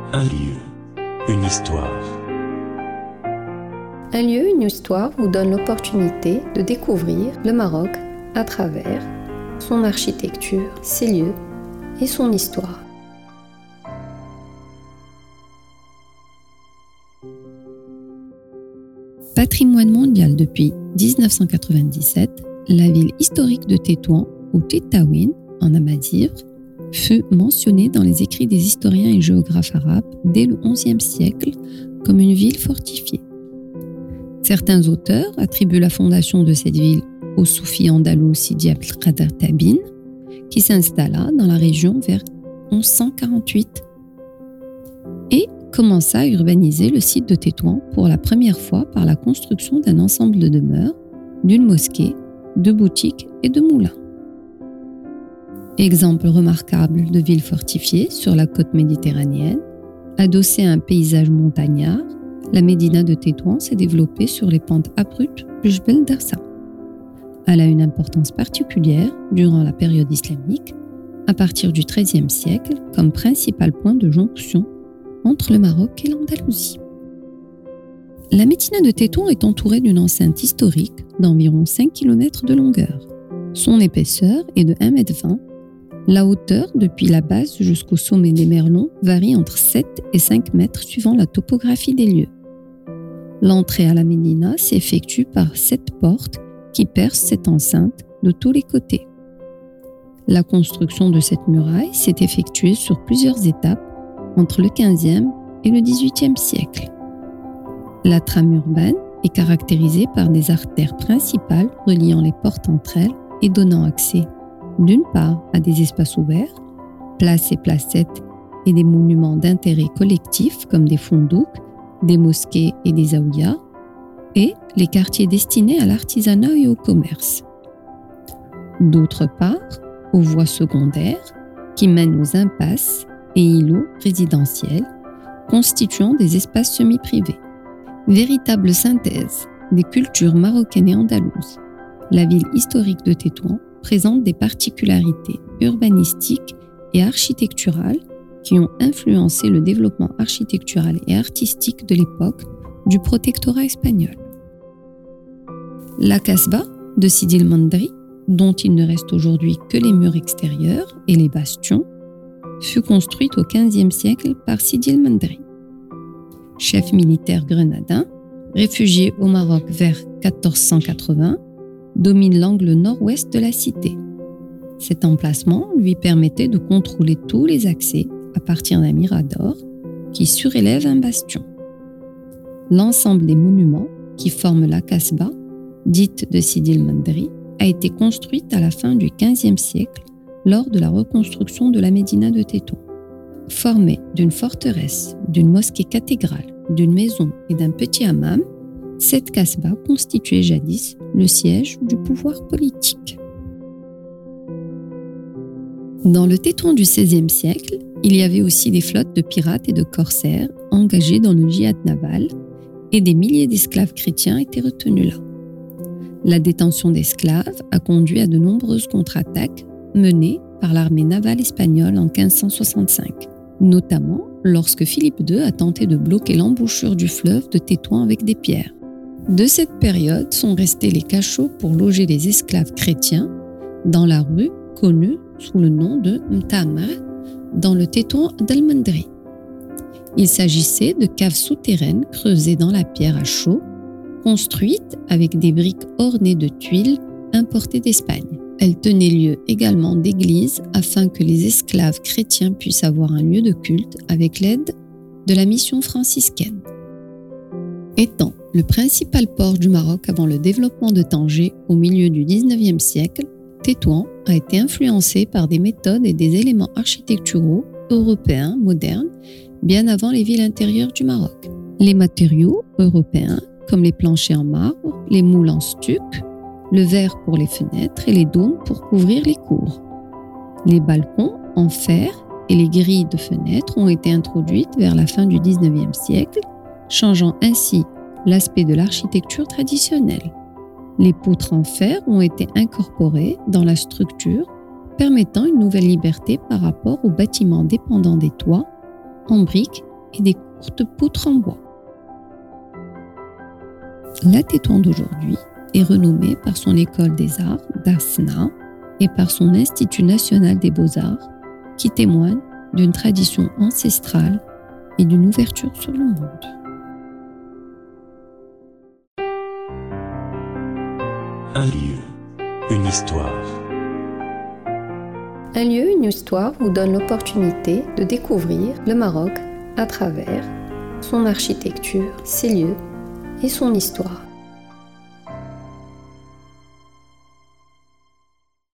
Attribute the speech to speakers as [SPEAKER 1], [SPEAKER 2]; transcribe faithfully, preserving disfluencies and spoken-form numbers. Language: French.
[SPEAKER 1] Un lieu, une histoire.
[SPEAKER 2] Un lieu, une histoire vous donne l'opportunité de découvrir le Maroc à travers son architecture, ses lieux et son histoire. Patrimoine mondial depuis dix-neuf cent quatre-vingt-dix-sept, la ville historique de Tétouan, ou Tétaouine, en amazigh, fut mentionnée dans les écrits des historiens et géographes arabes dès le onzième siècle comme une ville fortifiée. Certains auteurs attribuent la fondation de cette ville au soufi andalou Sidi Abdelkader Tabine, qui s'installa dans la région vers onze cent quarante-huit et commença à urbaniser le site de Tétouan pour la première fois par la construction d'un ensemble de demeures, d'une mosquée, de boutiques et de moulins. Exemple remarquable de ville fortifiée sur la côte méditerranéenne, adossée à un paysage montagnard, la médina de Tétouan s'est développée sur les pentes abruptes du Jbel Darsa. Elle a une importance particulière durant la période islamique, à partir du treizième siècle, comme principal point de jonction entre le Maroc et l'Andalousie. La médina de Tétouan est entourée d'une enceinte historique d'environ cinq kilomètres de longueur. Son épaisseur est de un mètre vingt. La hauteur, depuis la base jusqu'au sommet des Merlons, varie entre sept et cinq mètres suivant la topographie des lieux. L'entrée à la médina s'effectue par sept portes qui percent cette enceinte de tous les côtés. La construction de cette muraille s'est effectuée sur plusieurs étapes entre le quinzième et le dix-huitième siècle. La trame urbaine est caractérisée par des artères principales reliant les portes entre elles et donnant accès d'une part à des espaces ouverts, places et placettes et des monuments d'intérêt collectif comme des fondouks, des mosquées et des zaouïas, et les quartiers destinés à l'artisanat et au commerce. D'autre part, aux voies secondaires qui mènent aux impasses et îlots résidentiels, constituant des espaces semi-privés. Véritable synthèse des cultures marocaines et andalouses, la ville historique de Tétouan présente des particularités urbanistiques et architecturales qui ont influencé le développement architectural et artistique de l'époque du protectorat espagnol. La Casbah de Sidi el-Mandri, dont il ne reste aujourd'hui que les murs extérieurs et les bastions, fut construite au quinzième siècle par Sidi el-Mandri. Chef militaire grenadin, réfugié au Maroc vers quatorze cent quatre-vingts, domine l'angle nord-ouest de la cité. Cet emplacement lui permettait de contrôler tous les accès à partir d'un mirador qui surélève un bastion. L'ensemble des monuments qui forment la Casbah, dite de Sidi el-Mandri, a été construite à la fin du quinzième siècle lors de la reconstruction de la médina de Tétouan. Formée d'une forteresse, d'une mosquée cathédrale, d'une maison et d'un petit hammam, cette Casbah constituait jadis le siège du pouvoir politique. Dans le Tétouan du seizième siècle, il y avait aussi des flottes de pirates et de corsaires engagés dans le djihad naval et des milliers d'esclaves chrétiens étaient retenus là. La détention d'esclaves a conduit à de nombreuses contre-attaques menées par l'armée navale espagnole en quinze cent soixante-cinq, notamment lorsque Philippe deux a tenté de bloquer l'embouchure du fleuve de Tétouan avec des pierres. De cette période sont restés les cachots pour loger les esclaves chrétiens dans la rue connue sous le nom de Mtamar, dans le Tétouan d'El-Mandri. Il s'agissait de caves souterraines creusées dans la pierre à chaux, construites avec des briques ornées de tuiles importées d'Espagne. Elles tenaient lieu également d'églises afin que les esclaves chrétiens puissent avoir un lieu de culte avec l'aide de la mission franciscaine. Étant le principal port du Maroc avant le développement de Tanger au milieu du dix-neuvième siècle, Tétouan a été influencé par des méthodes et des éléments architecturaux européens modernes bien avant les villes intérieures du Maroc. Les matériaux européens, comme les planchers en marbre, les moules en stuc, le verre pour les fenêtres et les dômes pour couvrir les cours. Les balcons en fer et les grilles de fenêtres ont été introduites vers la fin du dix-neuvième siècle, changeant ainsi l'aspect de l'architecture traditionnelle. Les poutres en fer ont été incorporées dans la structure, permettant une nouvelle liberté par rapport aux bâtiments dépendants des toits, en briques et des courtes poutres en bois. La Tétouan d'aujourd'hui est renommée par son école des arts d'Arsena et par son Institut national des beaux-arts qui témoigne d'une tradition ancestrale et d'une ouverture sur le monde.
[SPEAKER 1] Un lieu, une histoire.
[SPEAKER 2] Un lieu, une histoire vous donne l'opportunité de découvrir le Maroc à travers son architecture, ses lieux et son histoire.